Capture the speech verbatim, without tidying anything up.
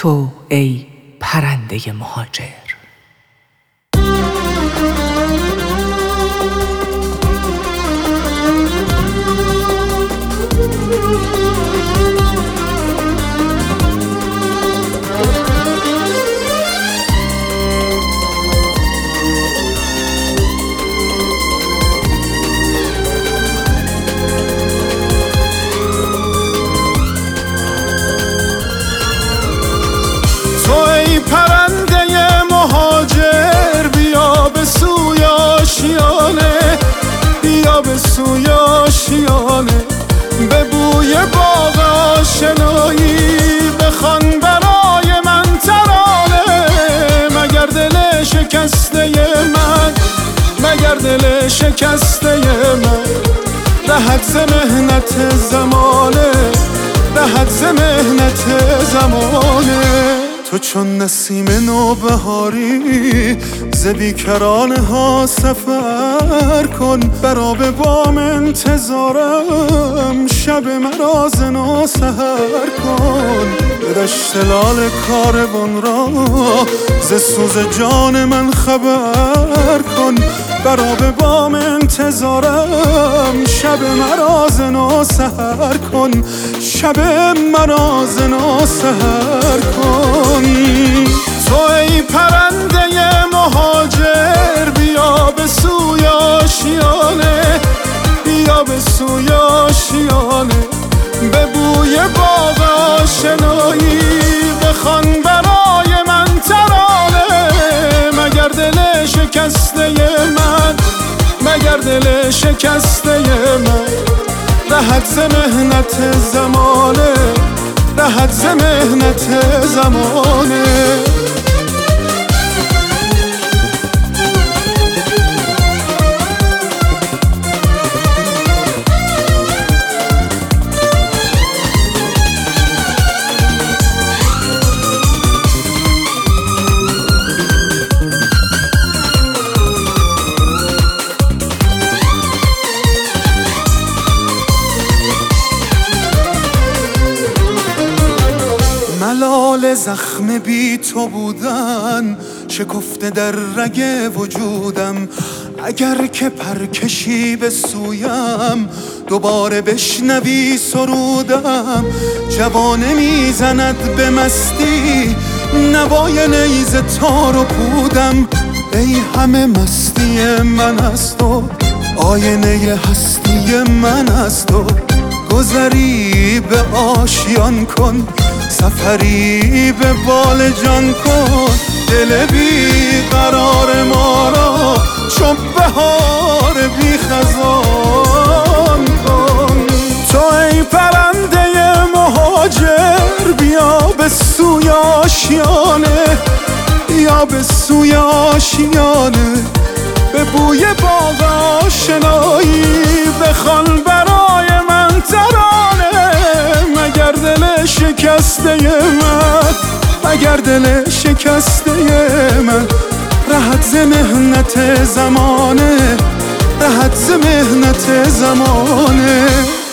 تو ای پرنده مهاجر. تو ای پرنده مهاجر بیا به سوی آشیانه، بیا به سوی آشیانه، به بوی باغ آشنایی بخوان برای من ترانه. مگر دل شکسته من، مگر دل شکسته من رهد ز مهنت زمانه، رهد ز مهنت زمانه. تو چون نسیم نوبهاری ز بیکرانه ها سفر کن، برا به بام انتظارم شب مرا ز نو سحر کن. به دشت لاله کاروان را ز سوز جان من خبر کن، برا به بام انتظارم شب مرا ز نو سحر کن، شب مرا ز نو سحر کن. تو ای پرنده مهاجر بیا به سوی آشیانه، بیا به سوی آشیانه، به بوی باغ آشنایی بخوان برای من ترانه. مگر دل شکسته من، مگر دل شکسته من رهد ز مهنت زمانه، رهد ز مهنت زمانه. ملال زخم بی تو بودن شکفته در رگ وجودم، اگر که پرکشی به سویم دوباره بشنوی سرودم. جوانه میزند به مستی نوای نیز تار و پودم، ای همه مستی من از تو، آینه هستی من از تو. گذری به آشیان کن، سفری به بال جان کن، دل بی قرار ما را چون بهار بی خزان کن. تو ای پرنده مهاجر بیا به سوی آشیانه، بیا به سوی آشیانه، به بوی باغ آشنایی بخوان برای من ترانه. مگر دل شکسته من، مگر دل شکسته من رهد ز مهنت زمانه، رهد ز مهنت زمانه.